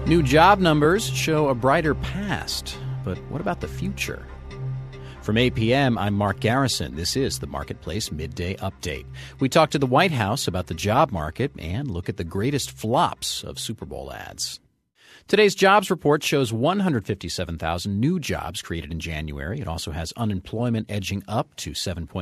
New job numbers show a brighter past, but what about the future? From APM, I'm Mark Garrison. This is the Marketplace Midday Update. We talk to the White House about the job market and look at the greatest flops of Super Bowl ads. Today's jobs report shows 157,000 new jobs created in January. It also has unemployment edging up to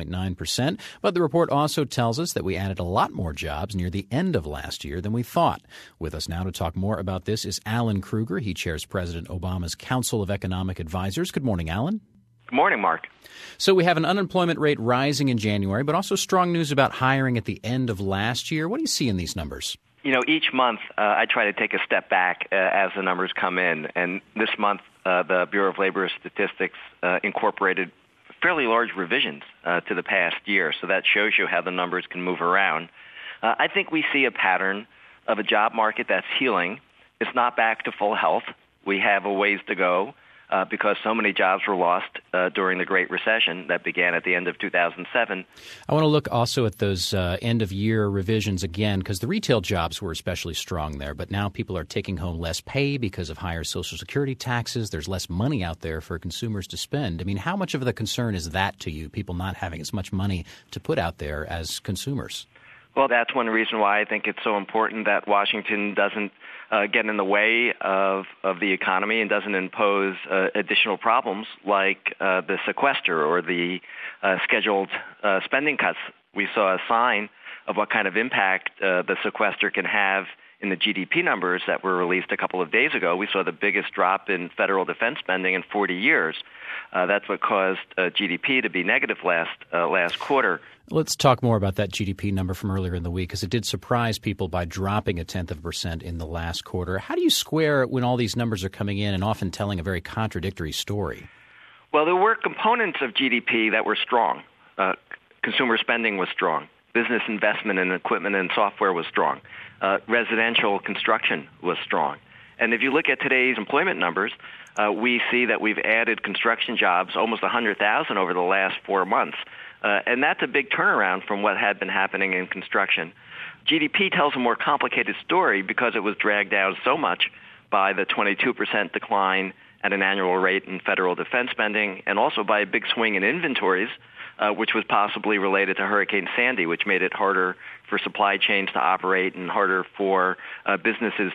7.9%. But the report also tells us that we added a lot more jobs near the end of last year than we thought. With us now to talk more about this is Alan Krueger. He chairs President Obama's Council of Economic Advisors. Good morning, Alan. Good morning, Mark. So we have an unemployment rate rising in January, but also strong news about hiring at the end of last year. What do you see in these numbers? You know, each month I try to take a step back as the numbers come in. And this month, the Bureau of Labor Statistics incorporated fairly large revisions to the past year. So that shows you how the numbers can move around. I think we see a pattern of a job market that's healing. It's not back to full health. We have a ways to go. Because so many jobs were lost during the Great Recession that began at the end of 2007. I want to look also at those end-of-year revisions again, because the retail jobs were especially strong there. But now people are taking home less pay because of higher Social Security taxes. There's less money out there for consumers to spend. I mean, how much of the concern is that to you, people not having as much money to put out there as consumers? Well, that's one reason why I think it's so important that Washington doesn't get in the way of the economy and doesn't impose additional problems like the sequester or the scheduled spending cuts. We saw a sign of what kind of impact the sequester can have in the GDP numbers that were released a couple of days ago. We saw the biggest drop in federal defense spending in 40 years. That's what caused GDP to be negative last quarter. Let's talk more about that GDP number from earlier in the week, because it did surprise people by dropping 0.1% in the last quarter. How do you square when all these numbers are coming in and often telling a very contradictory story? Well, there were components of GDP that were strong. Consumer spending was strong. Business investment in equipment and software was strong. Residential construction was strong. And if you look at today's employment numbers, we see that we've added construction jobs, almost 100,000 over the last 4 months. And that's a big turnaround from what had been happening in construction. GDP tells a more complicated story because it was dragged down so much by the 22% decline at an annual rate in federal defense spending, and also by a big swing in inventories, which was possibly related to Hurricane Sandy, which made it harder for supply chains to operate and harder for businesses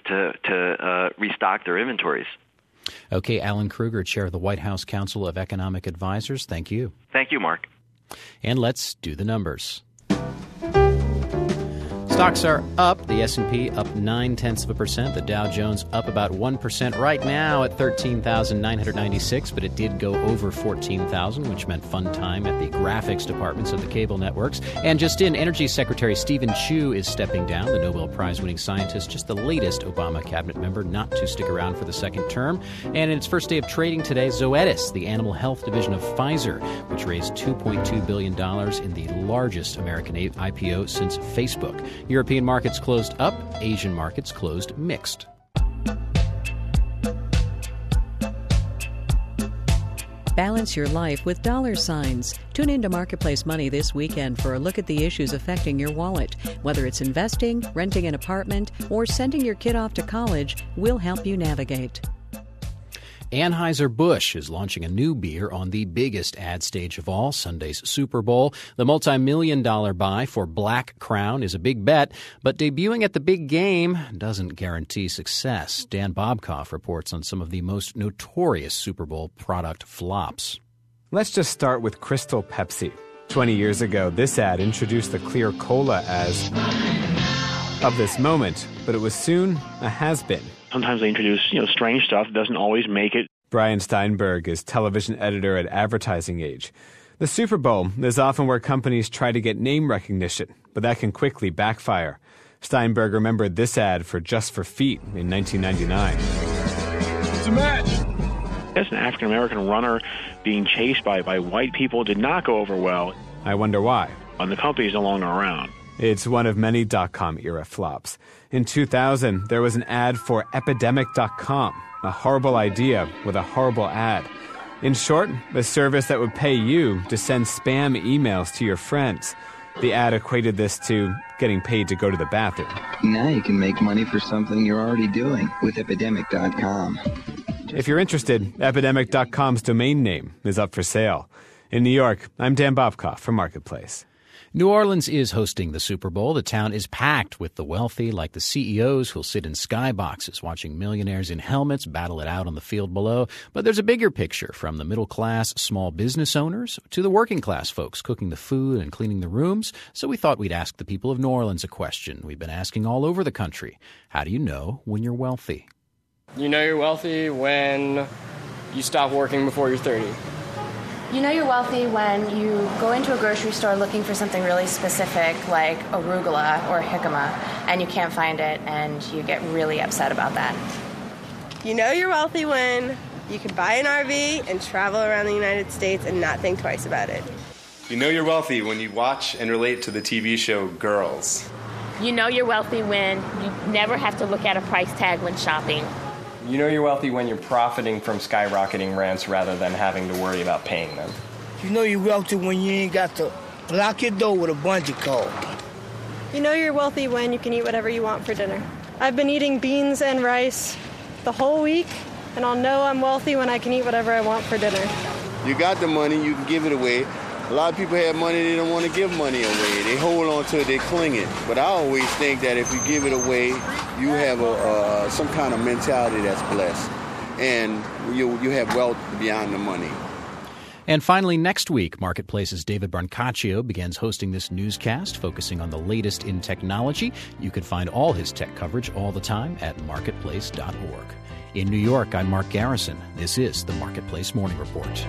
to restock their inventories. Okay, Alan Krueger, chair of the White House Council of Economic Advisors. Thank you. Thank you, Mark. And let's do the numbers. Stocks are up. The S&P up 0.9%. The Dow Jones up about 1% right now at 13,996, but it did go over 14,000, which meant fun time at the graphics departments of the cable networks. And just in, Energy Secretary Stephen Chu is stepping down, the Nobel Prize-winning scientist, just the latest Obama cabinet member not to stick around for the second term. And in its first day of trading today, Zoetis, the animal health division of Pfizer, which raised $2.2 billion in the largest American IPO since Facebook. European markets closed up. Asian markets closed mixed. Balance your life with dollar signs. Tune into Marketplace Money this weekend for a look at the issues affecting your wallet. Whether it's investing, renting an apartment, or sending your kid off to college, we'll help you navigate. Anheuser-Busch is launching a new beer on the biggest ad stage of all, Sunday's Super Bowl. The multi-million-dollar buy for Black Crown is a big bet, but debuting at the big game doesn't guarantee success. Dan Bobkoff reports on some of the most notorious Super Bowl product flops. Let's just start with Crystal Pepsi. 20 years ago, this ad introduced the clear cola as of this moment, but it was soon a has-been. Sometimes they introduce, strange stuff. It doesn't always make it. Brian Steinberg is television editor at Advertising Age. The Super Bowl is often where companies try to get name recognition, but that can quickly backfire. Steinberg remembered this ad for Just for Feet in 1999. It's a match! As an African-American runner being chased by white people did not go over well. I wonder why. And the company's no longer around. It's one of many dot-com-era flops. In 2000, there was an ad for Epidemic.com, a horrible idea with a horrible ad. In short, a service that would pay you to send spam emails to your friends. The ad equated this to getting paid to go to the bathroom. Now you can make money for something you're already doing with Epidemic.com. If you're interested, Epidemic.com's domain name is up for sale. In New York, I'm Dan Bobkoff for Marketplace. New Orleans is hosting the Super Bowl. The town is packed with the wealthy, like the CEOs who'll sit in skyboxes watching millionaires in helmets battle it out on the field below. But there's a bigger picture, from the middle-class small business owners to the working-class folks cooking the food and cleaning the rooms. So we thought we'd ask the people of New Orleans a question we've been asking all over the country. How do you know when you're wealthy? You know you're wealthy when you stop working before you're 30. You know you're wealthy when you go into a grocery store looking for something really specific like arugula or jicama and you can't find it and you get really upset about that. You know you're wealthy when you can buy an RV and travel around the United States and not think twice about it. You know you're wealthy when you watch and relate to the TV show Girls. You know you're wealthy when you never have to look at a price tag when shopping. You know you're wealthy when you're profiting from skyrocketing rents rather than having to worry about paying them. You know you're wealthy when you ain't got to lock your door with a bungee cord. You know you're wealthy when you can eat whatever you want for dinner. I've been eating beans and rice the whole week, and I'll know I'm wealthy when I can eat whatever I want for dinner. You got the money, you can give it away. A lot of people have money, they don't want to give money away. They hold on to it, they cling it. But I always think that if you give it away, you have some kind of mentality that's blessed. And you have wealth beyond the money. And finally, next week, Marketplace's David Brancaccio begins hosting this newscast focusing on the latest in technology. You can find all his tech coverage all the time at marketplace.org. In New York, I'm Mark Garrison. This is the Marketplace Morning Report.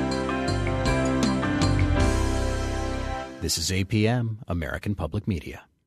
This is APM, American Public Media.